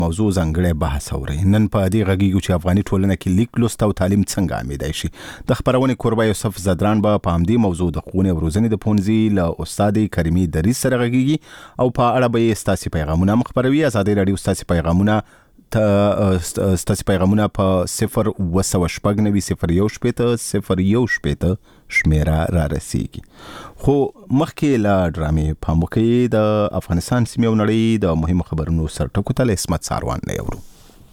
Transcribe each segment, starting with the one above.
موضوع ځانګړی بحث اوري. نن په دې غږیږو چې افغاني ټولنه کې لیک لوست او تعلیم څنګه عامېدای شي. د خبرونې کوربه یوسف زدران به په همدې موضوع د ښوونې او روزنې د پونځي له استاد کریمي دریز سره غږیږي او په اړه به یې ستاسې پیغامونه مخبروي. ازادي راډیو ستاسې پیغامونه په 0209001 شمیره را رسیږي. خو مخکې له ډرامې په موقع د افغانستان سیمې او نړۍ د مهمو خبرونو سرټکو ته له عصمت ساروان نه یورو.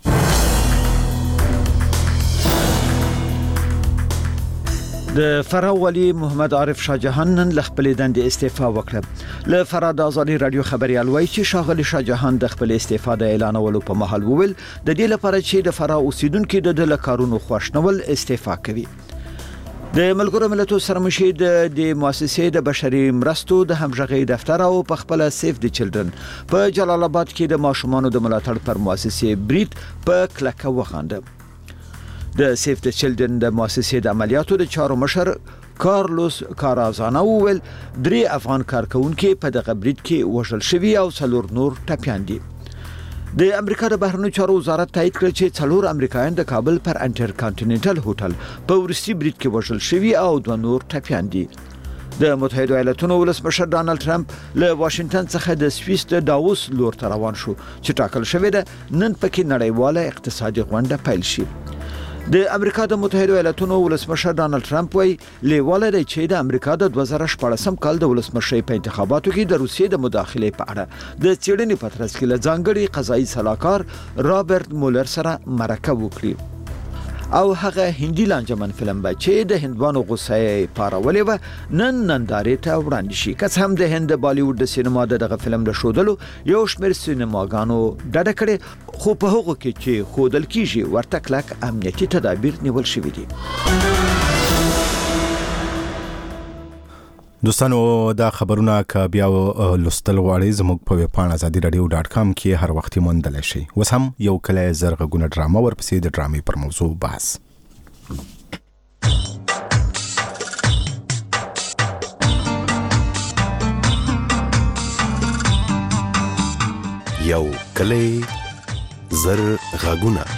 د فراه والي محمد عارف شاه جهان نن له خپل دندې استعفا وکړه. له فراه د ازادي رادیو خبريال وایي چې شاغلي شاه جهان د خپل استعفا د اعلانولو په مهال وویل د دې لپاره چې د فراه اوسیدونکو د کارونو خوښنول استعفا کوي. د ملګرو ملتونو سره مشي د مؤسسې د بشري مرستو د همغږي دفتر او په خپل سیف د چلډرن په جلال آباد کې د ماشومانو د ملاتړ پر مؤسسې بریټ په کلکه وخانده. د سیف د چلډرن د مؤسسې د عملیاتو د چارو مشر کارلوس کارازانا وویل 3 افغان کارکونکو په دغه بریټ کې وژل شوي او 4 نور ټپيان دي. د امریکا د بهرنیو چارو وزارت تایید کړ چې 4 امریکایان د کابل پر انټر کانټیننټل هوټل په ورسي بریټ کې وژل شوي او 2 نور ټپيان دي. د متحده ایالاتونو ولسمشر ډانلډ ټرمپ له واشنگټن څخه د سویس د داووس لور ته روان شو چې ټاکل شوې ده نن پکې نړیواله اقتصادي غونډه پیل شي. د امریکا د متحده ایالاتونو ولسمشر ډانلډ ټرمپ وایي لیواله دی چې د امریکا د 2014 کال د ولسمشرۍ په انتخاباتو کې د روسیې د مداخلې په اړه د څېړنې په ترڅ کې له ځانګړي قضایي سلاکار رابرټ مولر سره مرکه وکړي. او هغه هندي لانجمن فلم به چې د هندوانو غوسه پارولې و نن نندارې ته وړاندې شي. که هم د هند بالیوډ د سینما دغه فلم له شودلو یو شمېر سینماګانو ډډه کړې خو په هغه کې چې خودل کیږي ورته کلک امنیتي تدابیر نیول شوي دي. دوستانو دا خبرونه که بیا لوستل غواړئ زموږ په ویب پاڼه azadiradio.com کې هر وخت موندلی شئ. اوس هم یو کلی زرغونه ډرامه ورپسې د ډرامې پر موضوع بحث. یو کلی زرغونه.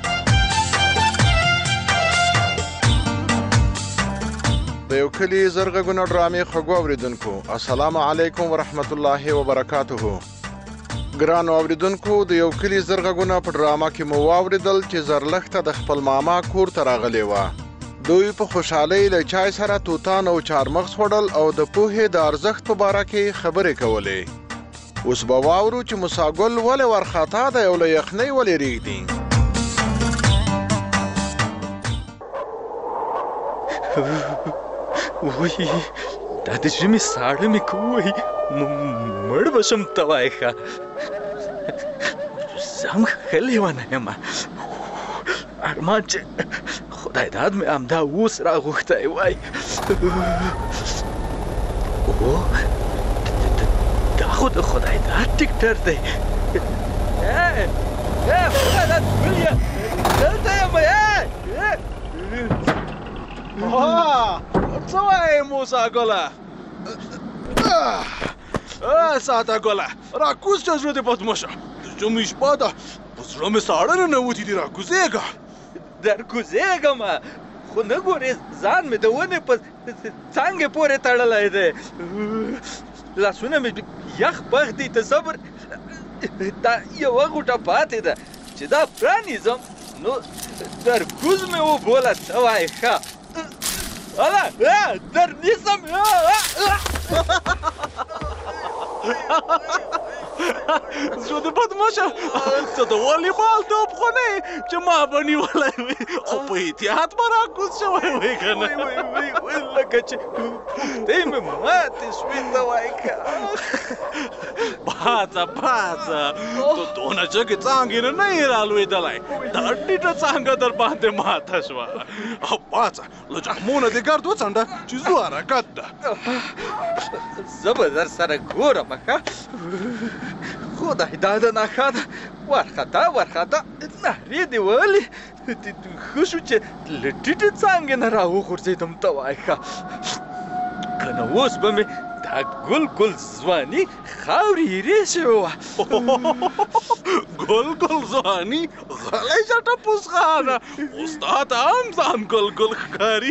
د یو کلی زرغونه ډرامې خوږو اوریدونکو السلام علیکم ورحمت الله وبرکاته. ګرانو اوریدونکو د یو کلی زرغونه په ډرامه کې مو واوریدل چې زرلښته د خپل ماما کور ته راغلی و. دوی په خوشحالۍ له چای سره توتان او چارمغز خوړل او د پوهې د ارزښت په باره کې خبرې کولې. اوس به واورو چې موساګل ولې ورخطا دی او له یخنۍ ولې ریږدي. وای دا د ژمي ساړه مې کوي مړ بشم توای ښه زم ښه لیونه یم ارمان چې خدای داد مې همدا اوس راغوښتی وای. دا خو د خدای داد ټکټر دی. خدای داد ولیا دلته یم څه وایې موسی ګله؟ ساده ګله راکوز چې زړه دې بد مه شه. د ژمي شپه ده په زړه مې ساړه ننوتي دي. راکوزېږه. درکوزېږم خو نه ګورې ځان مې د ونې په څانګې پورې تړلی دی. لاسونه مې یخ پخ دي. ته صبر دا یوه غوټه پاتې ده چې دا پرانیزم نو درکوز مې وبوله. څه وایې ښه الا در نیسم. زړه دې بد مه شه. ته د والیبال توپ خو نه یې چې ما به نیولی وي خو په احتیاط به راکوز شوی وی که نه. لکه چې پښتۍ مې ماتې شوې ته وایې که پاڅه ته دونه جګې څانګې نه یې رالوېدلی. دا ټیټه څانګه در باندې ماته شوه. او پاڅه له جخمونه دې ګرد وڅنډه چې زو حرکت ده. زه به در سره ګورم ښه خدای دا ده نښه ده. ورخطا نهرې دې ولې ښه شو چې له ټیټې څانګې نه راوغورځېدم ته وایې ښه که نه اوس به مې دا ګل ځواني خاورې هیرې شوې وه. ګل ځواني غلی شه ټپوس خانه، خو ستا ته هم ځان ګل ښکاري.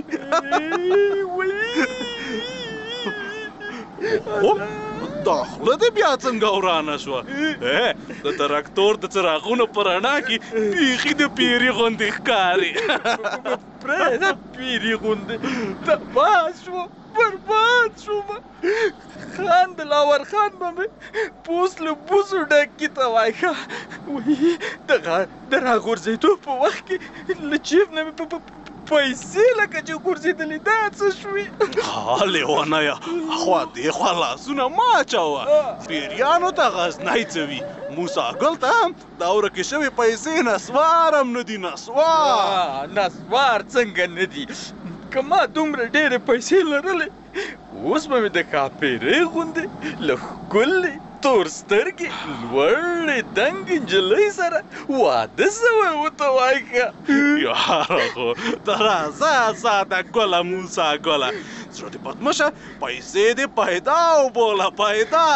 دا خوله دې بیا څنګه ورانه شوه؟ د تراکتور د څراغونو په رڼا کې بیخي د پیري غوندې ښکاري. پرېږده پیري غوندې تباه شوم، برباد شوم. خان دلاور خان به مې پوس له بوسو ډک کي ته وایښه. وایي د راغورځېدو په وخت کې له جیب نه مې پیسې لکه چې غورځېدلې دا څه شوې؟ لیونیه خوا دې خوا لاسونه مه اچوه. پیریانو ته غزنی څه وي، موسی ګل ته هم دا ورکې شوې پیسې نسوار هم نه دي. نسوار څنګه نه دي؟ که ما دومره ډېرې پیسې لرلې اوس به مې د کاپیرۍ غوندې له ښکلې تور سترګې لوړې دنګې نجلۍ سره واده شوی ورته وایښه. یاره خو ته راځه ساده ګله موسی ګله، زړه دې بد مه شه، پیسې دې پیدا وبوله پیدا.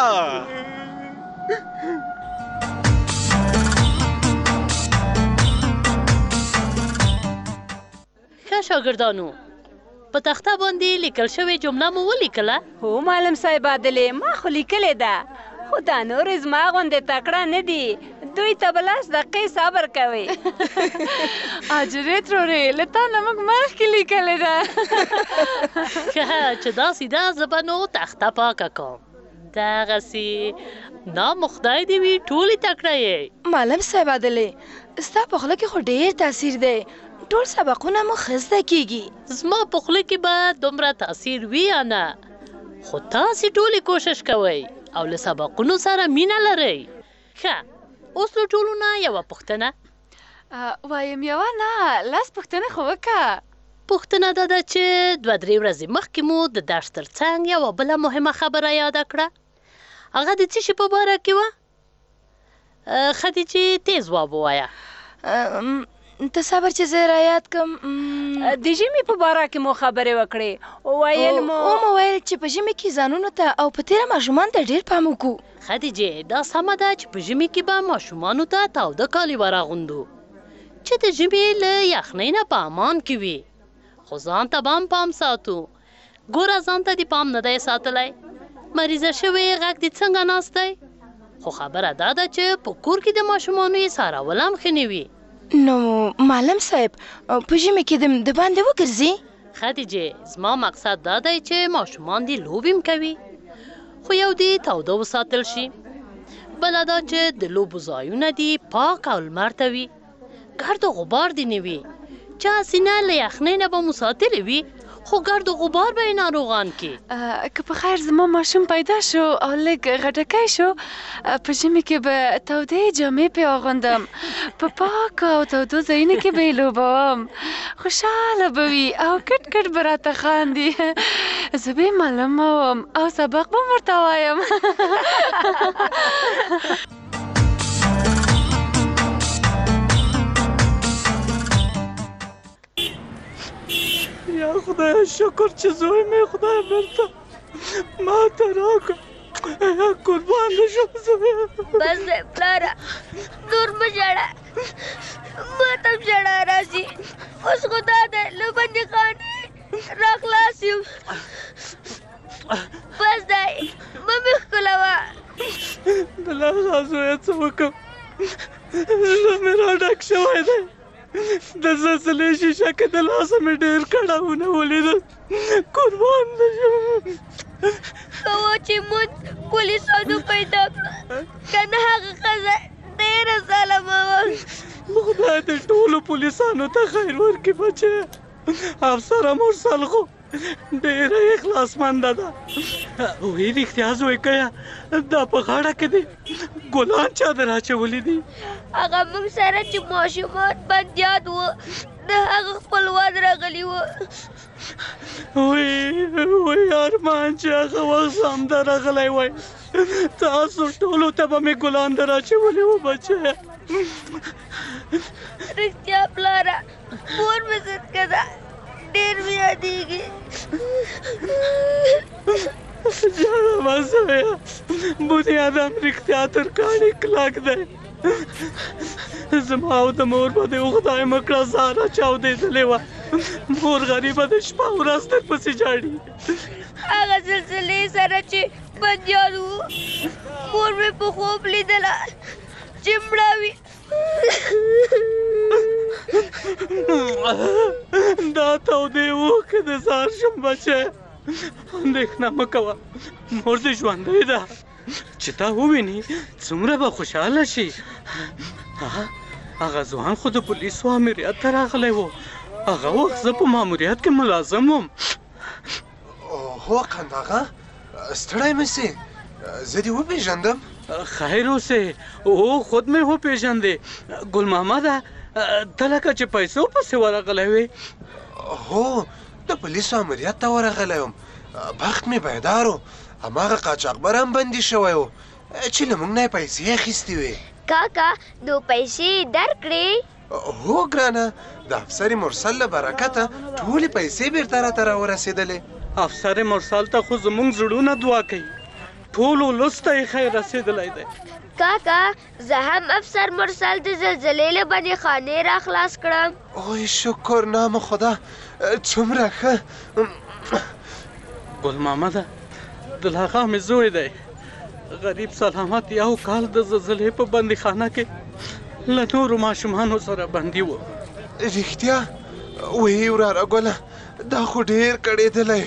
ښه شاګردانو، په تخته باندې لیکل شوې جمله مو ولیکله؟ هو معلم صاحب عادلې، ما خو لیکلې ده، خو دا نورې زما غوندې تکړه نه دي، دوی ته به 10 دقیقې صبر کوي. اجرې ترورې له تا نه موږ مخکې لیکلې ده. ښه چې داسې ده زه به نو تخته پاکه کوم. دغسې نام خدای دې وي ټولې تکړه یې. معلم صاحب عادلې، ستا په خوله کې خو ډېر تاثیر دی، ټول سبقونه مو ښه زده کېږي. زما په خوله کې به دومره تاثیر وي یا نه، خو تاسې ټولې کوشش کوئ او له سبقونو سره مینه لرئ. ښه اوس له ټولو نه یوه پوښتنه وایم. یوه نه 10 پوښتنه خو وکړه. پوښتنه دا ده چې 2-3 ورځې مخکې مو د درس تر څنګ یوه بله مهمه خبره یاده کړه. هغه د څه شي په باره کې وه؟ ښه دی چې تیز ځواب ووایه. ته صبر چې زه رایاد کم. د ژمي په باره کې مو خبرې وکړې، ویل مو چې په ژمي کې ځانونو ته او په تیره ماشومانو ته ډېر پام وکړو. خدیجې دا سمه ده چې په ژمي کې به ماشومانو ته تاوده کالي وراغوندو چې د ژمي له یخنۍ نه په امان کې وي، خو ځان ته به هم پام ساتو. ګوره ځان ته دې پام نه دی ساتلی، مریضه شوی غږ دې څنګه ناست دی؟ خو خبره دا ده چې په کور کې د ماشومانو یې څارول هم ښه نه وي. نو معلم صاحب په ژمي کې د باندې وګرځي؟ خدیجې زما مقصد دا دی چې ماشومان دې لوبې هم کوي، خو یو دې تاوده وساتل شي، بله دا چې د لوبو ځایونه دې پاک او لمر ته وي، ګرد و غبار دې نه وي چې هسې نه له یخنۍ نه به مو ساتلې وي خو ګرد و غبار به یې ناروغان کې. که په خیر زما ماشوم پیدا شو او لږ غټکی شو، په ژمي کې به تودې جامې پرې اغوندم، په پاکو او تودو ځایونو کې به یې لوبوم، خوشحاله به وي او کټ کټ به راته خاندي. زه به یې معلمه وم او سبق به هم ورته وایم. یا خدای شکر چې زوی مې خدای بیرته ما ته راکړ. قربان دې شم زوی. بس دی پلاره، نور مه ژاړه، ما ته هم ژړا راځي. اوس خو دا دی له بندیخانې راخلاص یم. بس دی مه مې ښکلوه. بلاغه زویه څه وکړم، زړه مې راډک شوی دی. د زلزلې شیشه کې د لاسه مې ډېر کړاوونه ولیدل. قربان دې شم. کوه چې مونږ پولیسانو پیدا کړه، که نه هغه ښځه ډېره ظالمه وه. خدای دې ټولو پولیسانو ته خیر ورکړي بچیه. افسره مرسل خو ډېره اخلاصمنده ده. وایي رښتیا زوی کیه دا په غاړه کې دی ګلان چا در اچولي دي؟ هغه موږ سره چې ماشومان بندیان وو د هغه خپلوان راغلي وو. وایي ارمان چې هغه وخت همدا راغلی وای، تاسو ټولو ته به مې ګلان در اچولي وو بچیه. رښتیا پلاره مور مې صدقه ده ډېر مې یادېږي. جاړه مه زویه، بنیادم رښتیا تر کاڼي کلک دی. زما او د مور به دې خدای مه کړه زاره چاودېدلې وه. مور غریبه د شپه ورځ درپسې جاړي. هغه زلزلې سره چې بندیان وو، مور مې په خوب لیدله چې مړه وي. دا تودې اوښکې د سهار شم بچی، اندېښنه مه کوه، مور دې ژوندۍ ده. چې تا وویني څومره به خوشحاله شي. هغه ځوان خو د پولیسو امریت ته راغلی و. هغه وخت زه په ماموریت کې ملازم وم. هو قنداغه ستړی مه سې، زه دې وپېژندم. خیر اوسې، او خود مې وپېژندې. ګل محمده، ته لکه چې پیسو پسې ورغلی وې. هو، د پولیسو امریت ته ورغلی وم. بخت مې بیدار و، هماغه قاچاقبر هم بندي شوی و چې له موږ نه یې پیسې اخیستې وې. کاکا نو پیسې درکړې؟ هو ګرانه، د افسر مرسل له برکته ټولې پیسې بیرته راته راورسېدلې. افسر مرسل ته خو زموږ زړونه دعا کوي، ټولو ولس ته یې خیر رسېدلی دی. کاکا زه هم افسر مرسل د زلزلې له بندي خانې را خلاص کړم. اوی شکر نام خدا، څومره ښه. ګل محمده، دلهغه مې زوی دی. غریب سلامت یو کال د زلزلې په بندي خانه کې له نورو ماشومانو سره بندي و. رښتیا؟ وی وراره ګله، دا خو ډېر کړېدلی.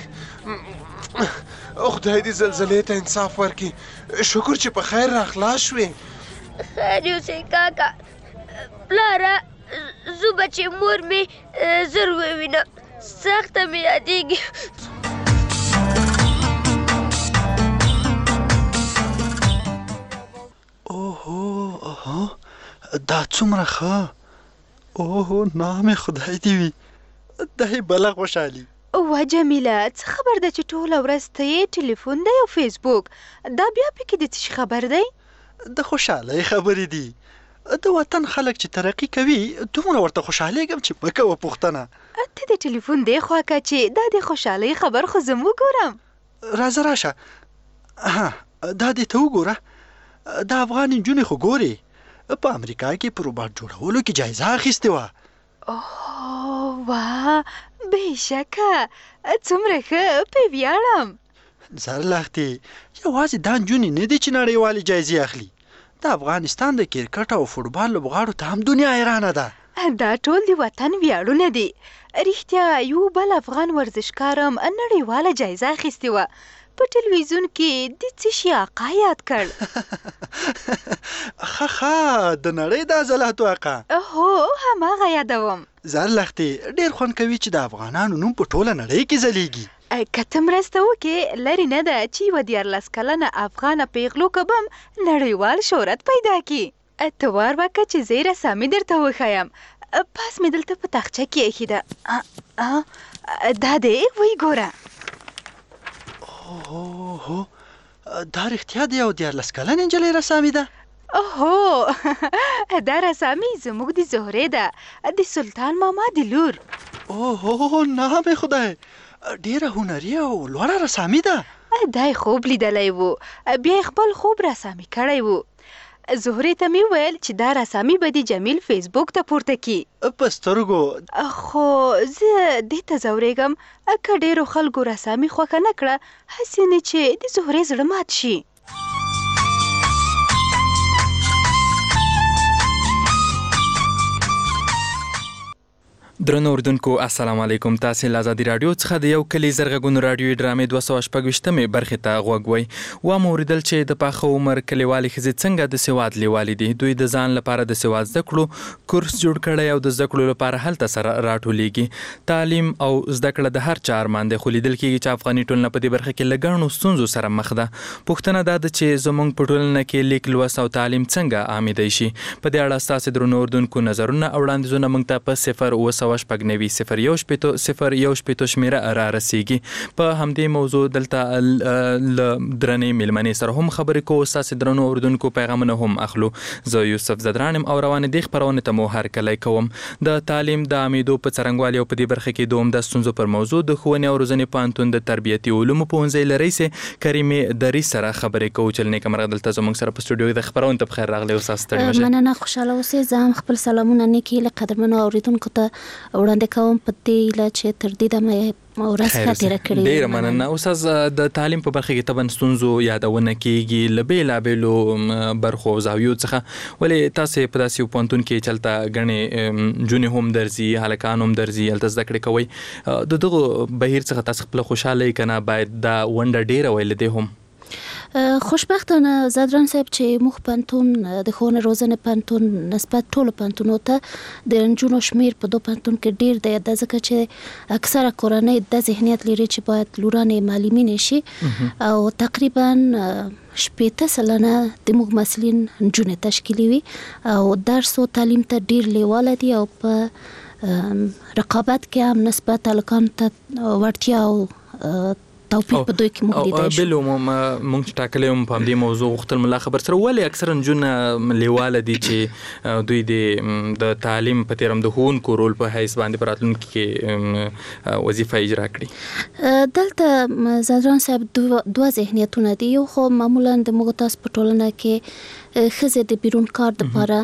خدای دې زلزلې ته انصاف ورکړي. شکر چې په خیر را خلاص شوې. خیر اوسې کاکا. پلاره زه به چې مور مې زر ووینم، سخته مې یادېږي. اوهو، دا څومره ښه. اوهو، نام خدای دې وي. دا بله خوشحالي. وا جمیله، څه خبر ده چې ټوله ورځ ته یې ټلیفون دی او فیسبوک؟ دا بیا پکې د څه خبر دی؟ د خوشحالۍ خبرې دي. د وطن خلک چې ترقي کوي دومره ورته خوشحالېږم چې مه کوه پوښتنه. ته د ټلیفون دی خوا که چې دا د خوشحالۍ خبر خو زه وګورم. راځه راشه. دا دې ته وګوره. د افغان نجونې خو ګورې په امریکا کې په روباټ جوړولو کې جایزه اخیستې وه. اوه واه، بېشکه څومره ښه، پې ویاړم. زر لختې، یوازې دا نجونې نه دي چې نړیوالې جایزې اخلي. د افغانستان د کرکټ او فوټبال لوبغاړو ته هم دنیا حیرانه ده. دا ټول د وطن ویاړونه دي. رښتیا یو بل افغان ورزشکار هم نړیواله جایزه اخیستې وه. په ټلویزیون کې د څه شي آقا یاد کړ. ښه، د نړۍ د عضلاتو آقا. هو، هماغه یادوم. زر لختې، ډېر خوند کوي چې د افغانانو نوم په ټوله نړۍ کې ځلیږي. که ته مرسته وکړې، لرې نه ده چې یوه 14 کلنه افغانه پیغلو که به هم نړیوال شهرت پیدا کړي. ته وار وکړه چې زه یې رسامي درته وښیم. پاس مې دلته په تاخچه کې ایښې ده. دا دی، ویې ګوره. اوهو، دا رښتیا د یو 14 کلنې نجلۍ رسامي ده؟ اوهو، دا رسامي زموږ د زهرې ده، د سلطان ماما د لور. اوهو، نام خدای، ډېره هنري او لوړه رسامي ده. دا یې خوب لیدلی و، بیا یې خپل خوب رسامي کړی و. زهرې ته مې وویل چې دا رسامي به د جمیل فیسبوک ته پورته کړي. په سترګو. خو زه دې ته ځورېږم که ډېرو خلکو رسامي خوښه نه کړه، هسې نه چې د زهرې زړه مات شي. درنو اردوونکو، السلام علیکم. تاسې له ازادي راډیو څخه د یو کلي زرغږونو راډیوي ډرامې 226مې برخې ته غوږ وئ. ومو اورېدل چې د پاخه عمر کلیوالې ښځې څنګه د سواد لیوالې دي. دوی د ځان لپاره د سواد زده کړو کورس جوړ کړی او د زده کړو لپاره هلته سره راټولېږي. تعلیم او زده کړه د هر چا ارمان دی، خو لیدل کېږي چې افغاني ټولنه په دې برخه کې له ګڼو ستونزو سره مخ ده. پوښتنه دا ده چې زموږ په ټولنه کې لیک، لوست او تعلیم څنګه عامېدی شي. په دې اړه ستاسې درنو اردوونکو نظرونه او وړاندیزونه موږ ته په 0 01900 شمیره را رسیږي. په همدې موضوع دلته درنې مېلمنې سره هم خبرې کوو، ستاسې درنو اورېدونکو پیغامونه هم اخلو. زه یوسف زدران یم او روانې دې خپرونې ته مو هرکلی کوم. د تعلیم د عمیدو په څرنګوالي او په دې برخه کې د عمده ستونزو پر موضوع د ښوونې او روزنې پوهنتون د تربیتي علومو پوهنځي له رئیسې کریمې دریځ سره خبرې کوو. چې نیکه مرغه دلته زموږ سره په سټوډیو کې د خپرونې ته بخیر راغلی. اوس ستړي مه شئ. مننه، خوشحاله اوسئ. زه هم خپل سلامونه نیکې له قدرمنو اورېدونکو ته وړاندې کوم په دې هیله چې تر دې دمه ورځ ښه تېره کړې. ډېره مننه. استاد، د تعلیم په برخه کې طبعا ستونزو یادونه کېږي له بېلابېلو برخو او زاویو څخه، ولې تاسې په داسې یو پوهنتون کې چې هلته ګڼې نجونې هم درځي، هلکان هم درځي، هلته زده کړې کوئ، د دغو بهیر څخه تاسې خپله خوشحاله یې که نه باید دا ونډه ډېره وي له دې هم؟ خوشبختانه زدران صاحب چې موږ پوهنتون د ښوونې روزنې پوهنتون نسبت ټولو پوهنتونو ته د نجونو شمیر په دو پوهنتون کې ډیر دی، دا ځکه چې اکثره کورنۍ د ذهنیت لري چې باید لورانې معلمینې شي او تقریبا 80% د موږ مسلین نجونې تشکیلي وي او درس او تعلیم ته ډیر لیواله دي او په رقابت کې هم نسبت هلکانو ته وړتیا او توپیر په دوی کې موږ لیدای شو. بالعموم موږ ټاکلی هم په همدې موضوع غوښتل ملا خبر سره، ولې اکثره نجونه لیواله دي چې دوی د تعلیم په تېر هم د ښوونکو رول په حیث باندې په راتلونکي کې وظیفه اجرا کړي؟ دلته زدران صاحب دوه ذهنیتونه دي. یو خو معمولا د موږ تاسو په ټولنه کې ښځې د بیرون کار دپاره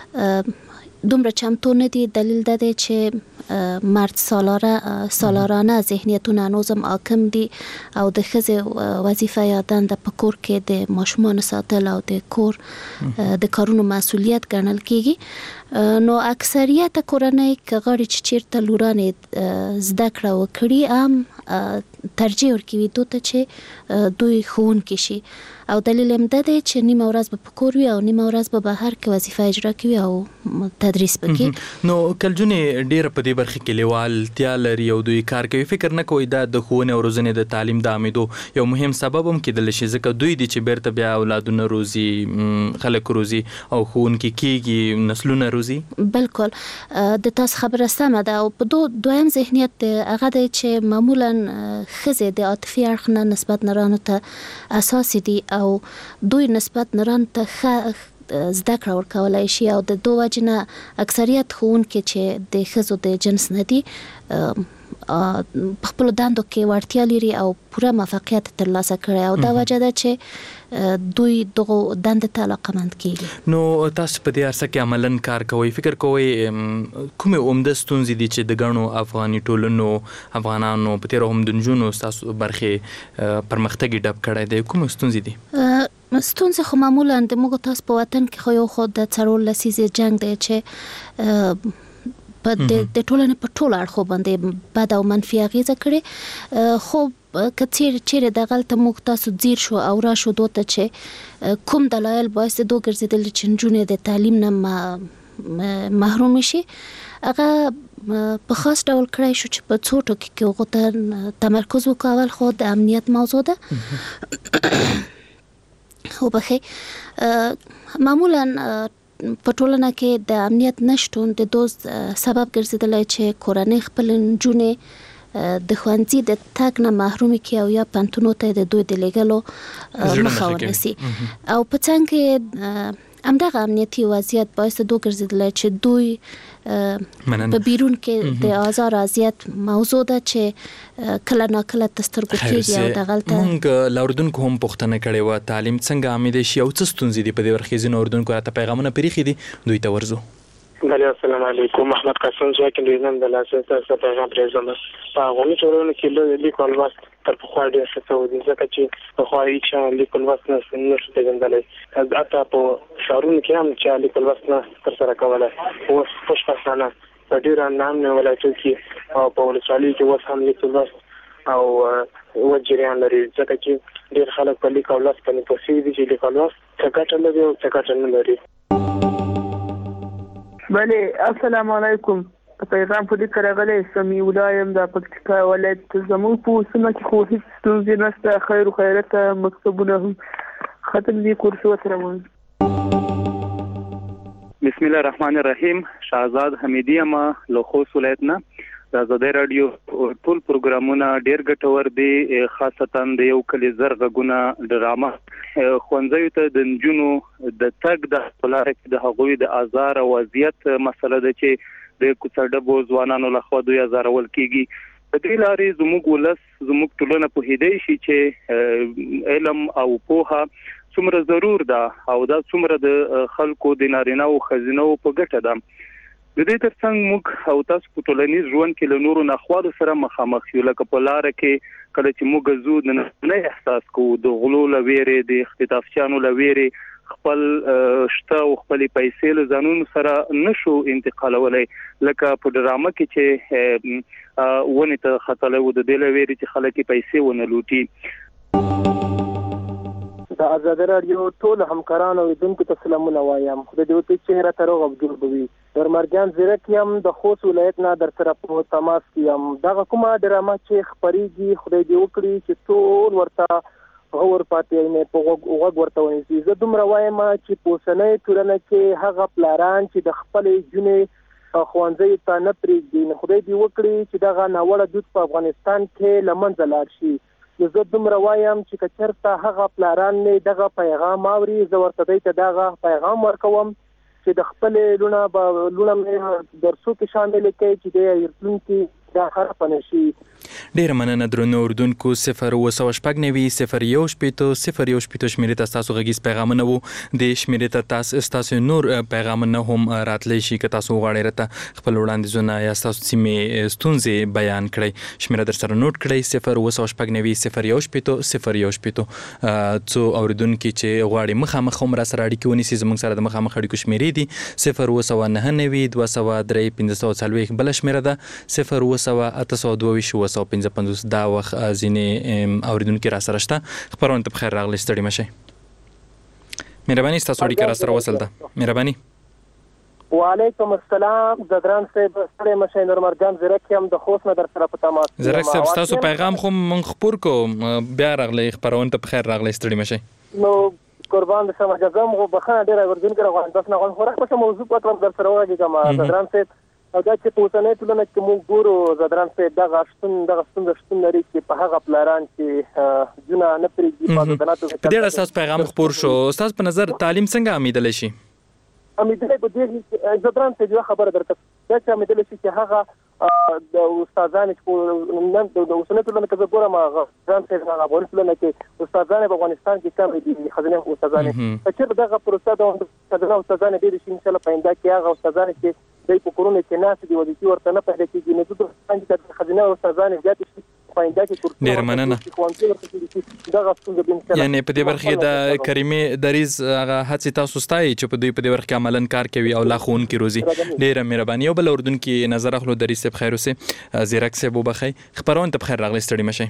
دومره چمتو نه دي. دلیل دا دی چې مرد سالارانه ذهنیتونه هنوزم حاکم دي او د ښځې وظیفه یا دنده په کور کې د ماشومانو ساتل او د کور د کارونو مسؤلیت ګڼل کیږي. نو اکثریت کورنۍ که غواړي چې چیرته لورانې زده کړه وکړي هم ترجیح ورکوي دوی ته چې دوی ښوونکي شي او دلیل هم دا دی چې نیمه ورځ به په کور وي او نیمه ورځ به بهر کې وظیفه اجرا کوي او تدریس وکړي. نو کلجونې ډېره په دې برخه کې لیوالتیا لري او دوی کار کوي، فکر نه کوي دا د ښوونې او روزنې د تعلیم د عمیدو یو مهم سبب هم کېدلی شي، ځکه دوی دي چې بیرته بیا اولادونه روزي، خلک روزي او ښوونکي کېږي، نسلونه روزي. بالکل د تاسو خبره سمه ده. او په دویم ذهنیت هغه دی چې معمولا ښځې د عاطفي اړخ نه نسبت نرانو ته اساسي دي او دوی نسبت نرانو ته ښه زده کړه ورکولای شي او د دو وجې نه اکثریت ښوونکي چې د ښځو د جنس نه دي په خپلو دندو کې وړتیا لري او پوره موفقیت ترلاسه کړی او دا وجه ده چې دوی دغو دندې ته علاقمند کېږي. نو تاسو په دې عرصه کې عملاً کار کوئ، فکر کوئ کومې عمده ستونزې دي چې د ګڼو افغاني ټولنو افغانانو په تېره هم د نجونو ستاسو برخې پرمختګ یې ډب کړی دی، کومې ستونزې دي؟ ستونزې خو معمولا د موږ تاسو په وطن کې خو یو خو د څلور لسیزې جنګ دی چې د ټولنې په ټولو اړخو باندې بد او منفي اغېزه کړې. خو که چیرې دغلته موږ تاسو ځیر شو او راشو دوی ته چې کوم دلایل باعث د دوی ګرځېدلي چې نجونې د تعلیم نه محروم شي، هغه په خاص ډول کړی شو چې په څو ټکو کې هغو ته تمرکز وکول. خو د امنیت موضوع ده وبخښئ، معمولا په ټولنه کې د امنیت نشتون د دوز سبب ګرځېدلی چې کورنۍ خپل نجونې د ښوونځي د تګ نه محرومې کړي او یا پوهنتونو ته د دوی د لیږلو مخه ونیسي او په څنګ کې همدغه امنیتي وضعیت باعث دوی ګرځېدلی چې دوی په بیرون کې د آزار اذیت موضوع ده چې کله ناکله تر سترګو کېږي او دغلته موږ له اردونکو هم پوښتنه کړې وه تعلیم څنګه عامېدی شي او څه ستونزې دي په دې برخه کې. ځینو اردونکو راته پیغامونه پرېښي دي، دوی ته ورځو. بله السلام علیکم، محمد قاسم ځواک انډویزم د لاسن څخه پیغام پرېږدم. په افغاني ټولنو کې لیک او لوست تر پخوا ډېر ښه شوی دی، ځکه چې پخوا هېڅ چا لیک او لوست نه شو پېژندلی، حتی په ښارونو کې هم چا لیک او لوست نه ترسره کولی. اوس خوشبختانه په ډېرو نامنو ولایتونو کې او په ولسوالیو کې اوس هم لیک او لوست او جریان لري، ځکه چې ډېر خلک په لیک او لوست باندې پوهېږي دي چې لیک او لوست څه ګټه لري او څه ګټه نه لري. بله السلام علیکم، پیغام په دې راغلی سمیع الله یم د پکتیکا ولایت. زموږ په سیمه کې خو هېڅ ستونزې نشته، خیر و خیرت مکتبونه هم ختم دي، کورسونه روان. بسم الله الرحمن الرحیم. شهزاد حمیدی ما له خوست ولایت نه. د آزادۍ رادیو ټول پروګرامونه ډیر ګټور دي، خاصتا د یو کلی زرغونه ډرامه خوندزیو ته د نجونو د تګ د لارې د هغوی د آزار او اذیت مسله ده چې د کوڅډبو ځوانانو لخوا دوی آزارول کیږي. د دې لارې زموږ ولس زموږ ټولنه په هدايه شي چې علم او پوهه څومره ضرور ده او دا څومره د خلکو د نارینه او خزینو په ګټه ده. د دې ترڅنګ موږ او تاسو په ټولنیز ژوند کې له نورو نخوالو سره مخامخ یو، لکه په لار کې کله چې موږ زو د نه احساس کوو د غلو لويري د اختطافچانو لويري خپل شته او خپل پیسې له ځانونو سره نشو انتقالولای، لکه په ډرامه کې چې ونه ته خطر و د دې لويري چې خلک پیسې ونه لوټي. د آزادۍ رادیو ټول همکارانو دونکو ته سلامونه وایم. خدای دې وکړي چې چهره تر غو جوړوي. درمرجان زیرک یم د خوست ولایت نه در سره په تماس کې یم. دغه کومه ډرامه چې خبريږي خدای دې وکړي چې ټول ورته غور پاتې نه په وګ ورته ونیسي. زه دومره وایم چې په اوسنۍ ټولنه کې هغه پلاران چې د خپل جنې خوانځي ته نه پریږدي، خدای دې وکړي چې دغه ناوړه دود په افغانستان کې لمنځه لاړ شي. زه دومره وایم چې کچرته هغه پلاران نه دغه پیغام اوري، زه ورته ته دغه پیغام ورکوم چې د خپل لونه درسو کې شامل کړي چې د یرتون کې دا خراب نشي. ډیر مننه درنو اردوونکو. 0 شمیرې تاسو غږیز پیغامونه وو د شمیرې تاسو نور پیغامونه هم راتلی شي که تاسو غواړئ راته خپل وړاندیزونه یا تاسو سیمې ستونزې بیان کړئ. شمیره در سره نوٹ کړئ 0 څو اوریدونکو چې غواړي مخامخ هم را سره اړیکه ونیسي زموږ سره د مخامخ اړیکو شمیرې دي 0 بل شمیره ده 0 دا وخت ځینې اوریدونکو را سره شته. خبرونه ته بخیر راغلی، ستړي مشئ. مهرباني تاسو اړیکه را سره وصل ده. مهرباني. وعلیکم السلام. زدران صاحب ستړي مشئ. نورمرجان زیرک یم د خوست نه در سره په تماس. زیرک صاحب تاسو پیغام خو مونږ خبر کو بیا راغلی، خبرونه ته بخیر راغلی، ستړي مشئ. نو قربان د سم جزام غو بخنه ډیره ورځین کړه غواړم بس نه غواړم خو راځم موضوع په در سره وایي کوم زدران صاحب او دا چې په اوسنۍ ټولنه کې موږ ګورو زدران صاحب دغه شتون لري چې په هغه پلاران چې جونه نه پرېږدي په دناتو په ډېر اساس پیغام خبر شو. استاد په نظر تعلیم څنګه امیدل شي؟ امیدل په دې زدران صاحب یو خبره درته دا چې امیدل شي چې هغه د استادانو چې نن د اوسنۍ ټولنه کې ګورم زدران صاحب هغه په ټولنه کې استادانو په افغانستان کې کم دي، خزانه استادانو چې دغه پروسه د استادانو ډېر شي ان شاء الله پاینده کې هغه استادانو چې د کورونه کې ناس دي ودی ورته نه پیدا کیږي نه د څنګه خزانه او استادانو زیات شي پاینده کې کورونه ډیر مننه. یعنی په دې برخه کې د کریمه دریز هغه هڅه تاسو ستای چې په دې برخه کې عملاً کار کوي او لا خون کې روزي. ډیر مهرباني. او بل اردن کې نظر اخلو دریز صاحب خیر اوسه زیرک صاحب وبخي خبرونه ته بخیر راغلی، ستړي مشئ.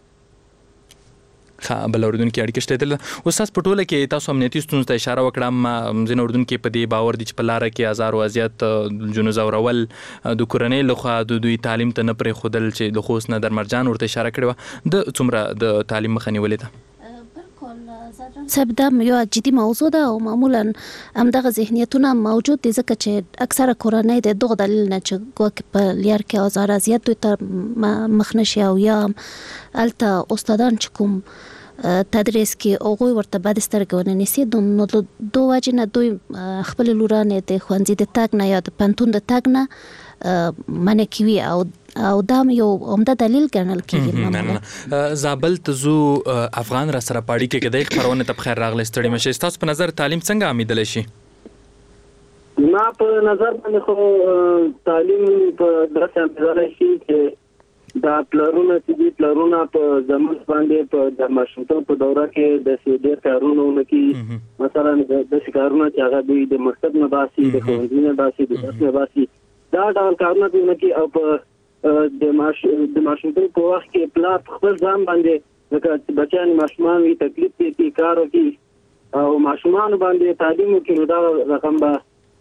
بل اردوونکو اړیکه شته دل استاد په ټوله کې تاسو امنیتي ستونزو ته اشاره وکړم. ځین اردوونکو په دې باور دي چې په لار کې آزار او اذیت جنوزورول د کورنۍ لخوا د دوی تعلیم ته نه پرې خودل چې د خوست نه درمرجان ورته اشاره کړې و د څومره د تعلیم مخه نیولې ده. صاحب دا یو جدي موضوع ده او معمولا همدغه ذهنیتونه موجود دي ځکه چې اکثره کورنۍ د دغه دلیل نه چې ګواکې په لار کې آزار اذیت دوی ته مخ نشي او یا الته استادان چې کوم تدریس کې هغوی ورته بد سترګې ونه نیسي نو دو وجې نه دوی خپل لورانې د ښوونځي د تګ نه یا د پوهنتون د تګ نه منع کوي او دا یو عمده دلیل ګڼل کېږي. زابل ته زو افغان را سره پاړی کې کدی خبرونه ته بخیر راغلی، ستړي مشئ. تاسو په نظر تعلیم څنګه امیدل شي؟ ما په نظر باندې خو تعلیم په درسه امیدل شي چې دا پلرونه چې دي پلرونه په زمون باندې په د مشروطه په دوره کې د سیدې کارونه کې مثلا د کارونه چې هغه د مکتب نه باسي د ښوونځي نه باسي د درس نه باسي دا ډول کارونه دي چې او په د ماشومتوب په وخت کې پلار خپل ځان باندې لکه بچیان ماشومان وي تکلیف کې کار کوي او ماشومان باندې تعلیم کې دا رقم به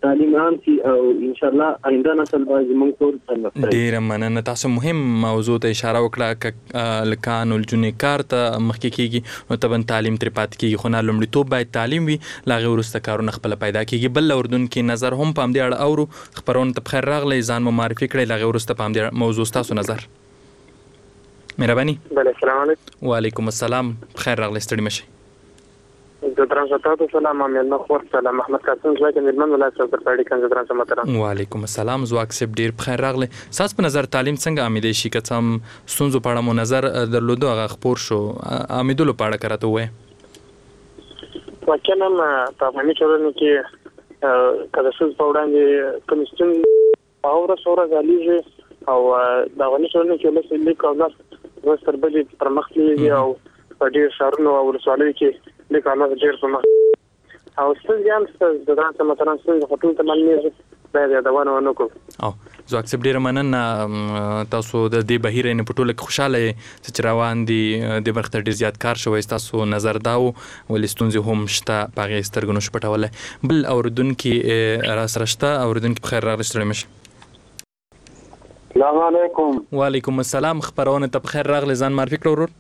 تعلیم عام شي او ان شاء الله آینده نسل به زموږ ټول پرمختګ. ډیره مننه. تاسو مهم موضوع ته اشاره وکړه لکان الجنې کار ته مخکې کیږي نو طبعا تعلیم تر پات کیږي خو نه لومړیتوب باید تعلیم وي لاغه ورسته کارونه خپل پیدا کیږي. بل اردن کې نظر هم پام دی اړه اورو خبرونه ته بخیر راغلی ځان معرفي کړئ لاغه ورسته پام دی موضوع تاسو نظر. مهرباني. بله السلام علیکم. وعلیکم السلام. بخیر راغلی ستړي مشئ. د ترانسپورتاتو سلام مېلمه خور سلام محمد قاسم زوی د مېلمن ولایت څخه پرېړی کنځ ترانسپورتاتو. وعلیکم السلام. زواک سپ ډیر بخیر راغلی. ساس په نظر تعلیم څنګه امیدې شي که څم ستونزو په اړه مو نظر درلودو هغه خپور شو امیدولو په اړه کراته وای. واقعا په افغاني ټولنه کې کله څه په وړاندې کوم ستونزې اوره سوره غاليږي او د افغاني ټولنه کې له لیک او ناس وستر بلې پرمختللي او په ډیر شهرونو او ولسوالیو کې لیک او ناس ډیر پرمختللي او ستاسو هم د ترانسپورت په ټول تمامي باید یادونه ونکړو. او زه اکسپ ډیر مننه تاسو د دې بهیر نه پټول خوشاله چې روان دي د وخت ډیر زیات کار شوی تاسو نظر داو ولستونځ هم شته پاغه سترګنو شپټول بل اوردونکو راس رشته اوردونکو بخیر راغلی مشه. السلام علیکم. وعلیکم السلام. خبرونه ته بخیر راغلی ځان معرفي کړو ورور.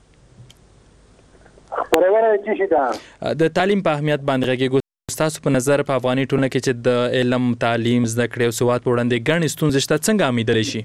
خبرونه چې شي دا د تعلیم په اهمیت باندې غږی تاسو په نظر په افغاني ټولنه کې چې د علم تعلیم زده کړې او سواد په وړاندې ګڼ ستونزې شته څنګه امیدلای شي؟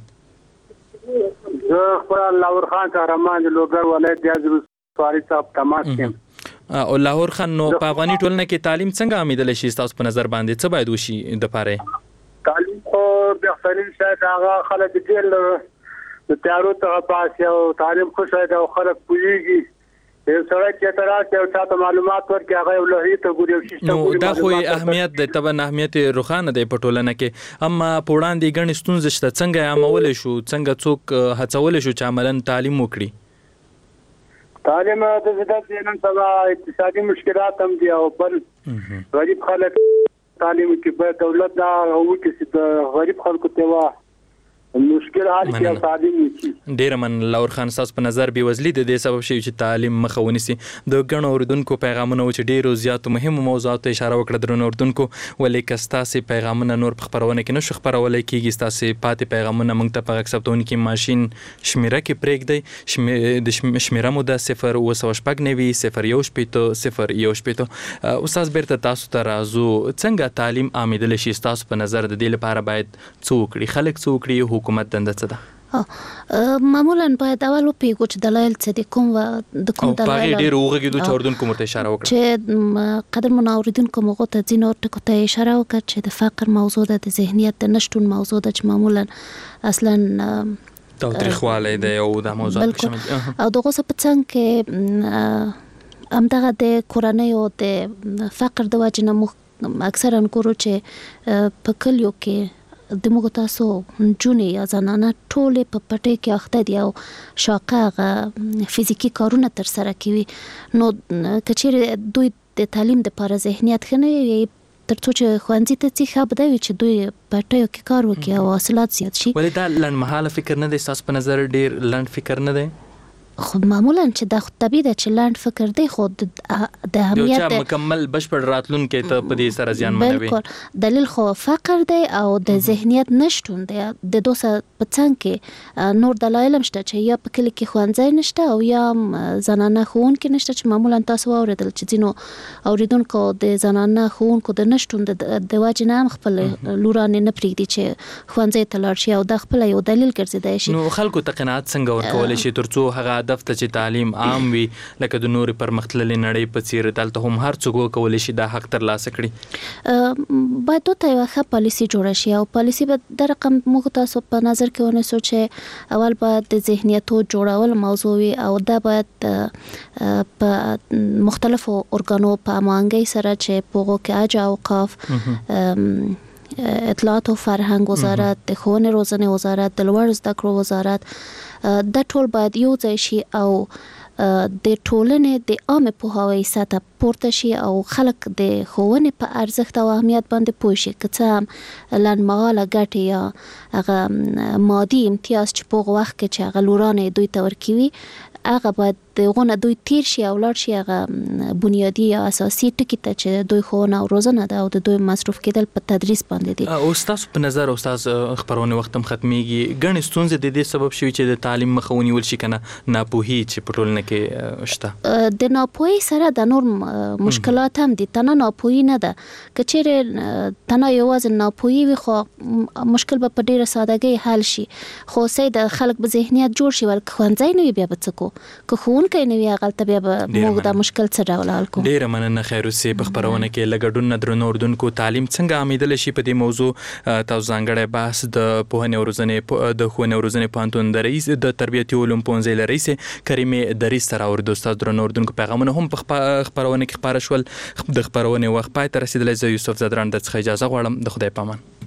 زه خپل لاهور خان قهرمان د لوګر ولایت د حضرت سواری صاحب تماس کوم. او لاهور خان نو په افغاني ټولنه کې تعلیم څنګه امیدلای شي تاسو په نظر باندې څه باید وشي د پاره؟ تعلیم خو بهترین شاید هغه خلک د تیارو ته پاس او تعلیم خو شاید او خلک پوهیږي یو سره چې تراته او تاسو معلومات ورکړي هغه ولهي ته ګوري او شي نو دا خو اهمیت د تبن اهمیت روخانه دی په ټولنه کې اما په وړاندې ګڼ ستونزې شته څنګه عمول شو څنګه څوک هڅول شو چې عملاً تعلیم وکړي؟ تعلیم د زده نن سبا اقتصادي مشکلات هم دي او بل غریب خلک تعلیم کې به دولت دا او چې د غریب خلکو ته مشکل حال کې تعلیم نشي. ډیر من لاور خان ساس په نظر بي وزلي د دې سبب شي چې تعلیم مخاوني سي د غنو اوردونکو پیغامونه چې ډیرو زیات مهم موضوعات ته اشاره وکړه درنو اوردونکو ولې کستاسي پیغامونه نور په خبرونه کې نشو خبرولای کیږي ستاسي پاتې پیغامونه موږ ته په اکسپټون کې ماشين شمیره کې پرېږدي د شمیره مو د 0 استاد بیرته تاسو ته راځو څنګه تعلیم عامل شي تاسو په نظر د دې لپاره باید څوک خلک څوک حکومت دنده څه ده؟ معمولا باید اول وپیږو چې دلایل څه دي کوم دلایل ډېر وګړي د اوردونکو مرته اشاره وکړه چې قدر منوریدونکو موږ ته ځینو ټکو ته اشاره وکړه چې د فقر موضوع ده د ذهنیت د نشټون موضوع ده چې معمولا اصلا تاریخواله ده او د موضوعات شامل او دغه څه په څنګه کې همدغه د کورنۍ او د فقر د وجې نه اکثرا ګورو چې په کلیو کې د موږ تاسو جونې یا زنانه ټولې په پټۍ کې اخته دي او شاقه فزیکی کارونه تر سره کوي نو کچېرې دوی د تعلیم د لپاره ذهنیت ښه نه وي ترڅو چې ښوونځي ته ځي ښه به دا وي چې دوی پټیو کې کار وکړي او حاصلات زیات شي. ولې دا لنډمهاله فکر نه دی ستاسو په نظر ډېر لنډ فکر نه دی؟ خو معمولا چې دا طبيعي ده چې لاند فکر دی خو د اهمیت د مکمل بشپړ راتلونکو ته په دې سره زیان منوي. بالکل دلیل خو فقر دی او د ذهنیت نشټون دی د دوسه په څنګه کې نور دلایل مشته چې یا په کلی کې خوانځای نشته او یا زنانه خوونکې نشته چې معمولا تاسو اوریدل چې ځینو اوریدونکو د زنانه خوونکو د نشټون د واجب نه خپل لورانه نه پریږدي چې خوانځای ته لاړ شي او د خپل یو دلیل ګرځیدای شي. نو خلکو ته قناعت څنګه ورکول شي ترڅو هغه هدف ته چې تعلیم عام وي لکه د نور پرمختللي نړۍ په څیر دلته هم هر څوک وکولای شي دا حق ترلاسه کړي؟ باید ته یو ښه پالیسي جوړه شي او پالیسي به د رقم موږ تاسو په نظر کې ونیسو چې اول باید د ذهنیتو جوړول موضوع وي او دا باید په مختلفو ارګانو په هماهنګۍ سره چې په هغو کې اجر اوقاف اطلاعات او فرهنګ وزارت د ښوونې روزنې وزارت د لوړ زده کړو وزارت دا ټول باید یو ځای شي او د ټولنې د عامه پوهاوي سطح پورته شي او خلک د ښوونې په ارزښت او اهمیت باندې پوه شي که څه هم لنډمهاله ګټې یا هغه مادي امتیاز چې په هغه وخت کې چې هغه لورانې دوی ته ورکوي هغه باید د غونه دوی تیر شي او لاړ شي هغه بنیادی یا اساسي ټکی ته چې دوی ښوونه او روزنه ده او د دوی مصروف کېدل په تدریس باندې دي. او تاسو په نظر استاد خبرونه وخت هم ختميږي ګڼ ستونزې د دې سبب شوي چې د تعلیم مخه ونیول شي کنه ناپوهي چې په ټولنه کې شته. د ناپوهي سره د نور مشکلات هم دي. تنه ناپوهي نه ده که چیرې تنه یوازې ناپوهي وي خو مشکل به په ډیره سادهګۍ حل شي. خو سې د خلک په ذهنیت جوړ شي ول ښوونځی نه وي بیا به څه کو که ښوونکی نه وي هغلته بیا به موږ دا مشکل څه ډول حل کوو. ډیره مننه خیروسي په خبرونه کې له ګډون نه درنو اردوونکو تعلیم څنګه امیدل شي په دې موضوع تاسو ځانګړی بحث د پوهنې او روزنې د ښوونې او روزنې پوهنتون د رئیس د تربیتي علوم پوهنځي له رئیس کریمې دریس سره اورېدو. ستاسو درنو اردوونکو پیغامونه هم په خبرونه کې خپاره شول. د خبرونې وخت پای ته رسېدلی. زه یوسف زدران درڅخه اجازه غواړم. د خدای په امان.